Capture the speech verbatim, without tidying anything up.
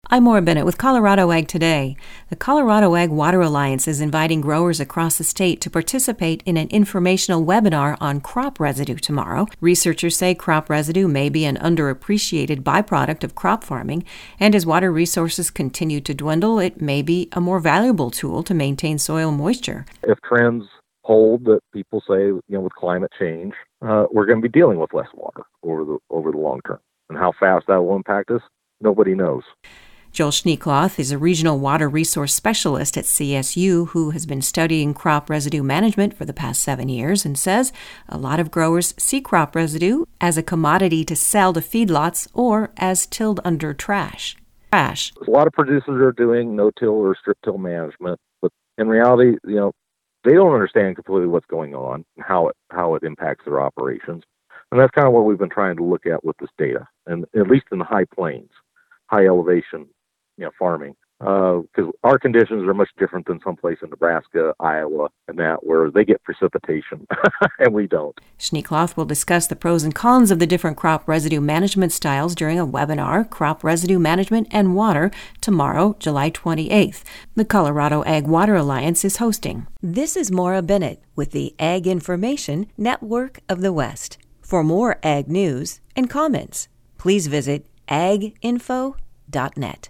I'm Maura Bennett with Colorado Ag Today. The Colorado Ag Water Alliance is inviting growers across the state to participate in an informational webinar on crop residue tomorrow. Researchers say crop residue may be an underappreciated byproduct of crop farming, and as water resources continue to dwindle, it may be a more valuable tool to maintain soil moisture. If trends hold that people say, you know, with climate change, uh, we're going to be dealing with less water over the over the long term. And how fast that will impact us, nobody knows. Joel Schneekloth is a regional water resource specialist at C S U who has been studying crop residue management for the past seven years and says a lot of growers see crop residue as a commodity to sell to feedlots or as tilled under trash. Trash. A lot of producers are doing no-till or strip-till management, but in reality, you know, they don't understand completely what's going on and how it how it impacts their operations. And that's kind of what we've been trying to look at with this data, and at least in the high plains, high elevation, you know, farming, because uh, our conditions are much different than someplace in Nebraska, Iowa, and that, where they get precipitation and we don't. Schneekloth will discuss the pros and cons of the different crop residue management styles during a webinar, Crop Residue Management and Water, tomorrow, July twenty-eighth. The Colorado Ag Water Alliance is hosting. This is Maura Bennett with the Ag Information Network of the West. For more ag news and comments, please visit ag info dot net.